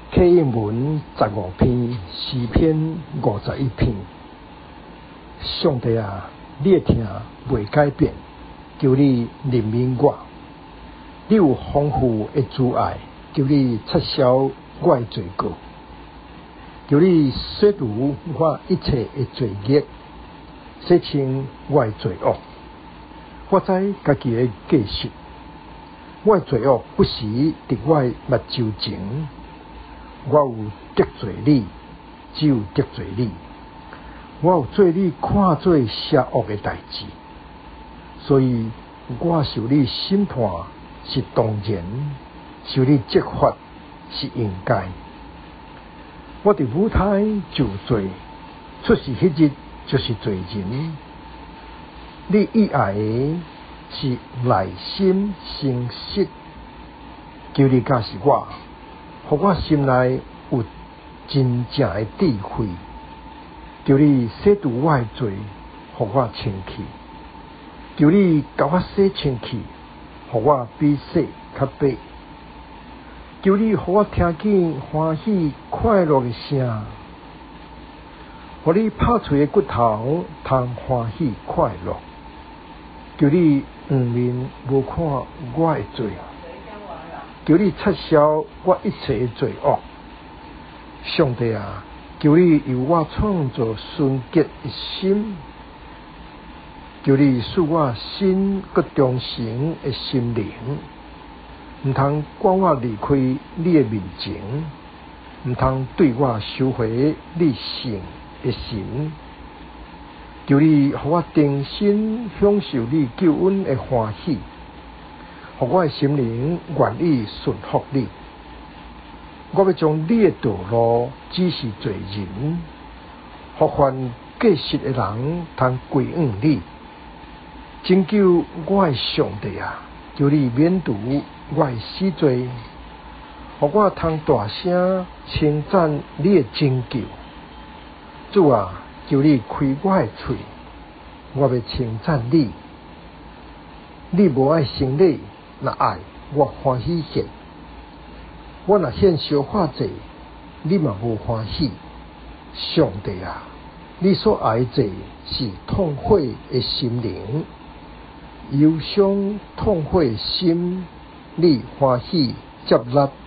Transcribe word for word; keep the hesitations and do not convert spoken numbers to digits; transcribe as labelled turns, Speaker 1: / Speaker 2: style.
Speaker 1: 启应文十五篇，诗篇五十一篇。上帝啊，你的听未改变，求你怜悯我。你有丰富的慈爱，求你撤销我的罪过，求你洗除我一切的罪孽，洗清我的罪恶。我知家己的过失，我的罪恶不时伫我的目睭前。我有得罪你，只有得罪你。我有做你看做邪恶的代志，所以我受你审判是当然，受你责罚是应该。我伫舞台就罪，出世迄日就是罪人。你意爱的是内心诚实，求你教示我，互我心内有真正的智慧。求你洗除我的罪，互我清气；求你甲我洗清气，互我比洗较白；求你互我听见欢喜快乐的声，互你拍碎的骨头通欢喜快乐；求你黄面无看我的罪，求你撤销我一切的罪恶。上帝啊，求你由我创造纯洁的心，求你使我新佮忠诚的心灵，毋通赶我离开你的面前，毋通对我收回你圣的神。求你互我重新享受你救恩的欢喜，互我的心灵愿意顺服你。我要将你的道路指示罪人，互犯过失的人通归向你。拯救我的上帝啊，求你免除我的死罪，互我通大声称赞你的拯救。主啊，求你开我的嘴，我要称赞你。你无爱生礼，若爱我欢喜献。我若献烧化祭，你嘛无欢喜。上帝啊，你所爱的祭是痛悔的心灵，忧伤痛悔的心，你欢喜接纳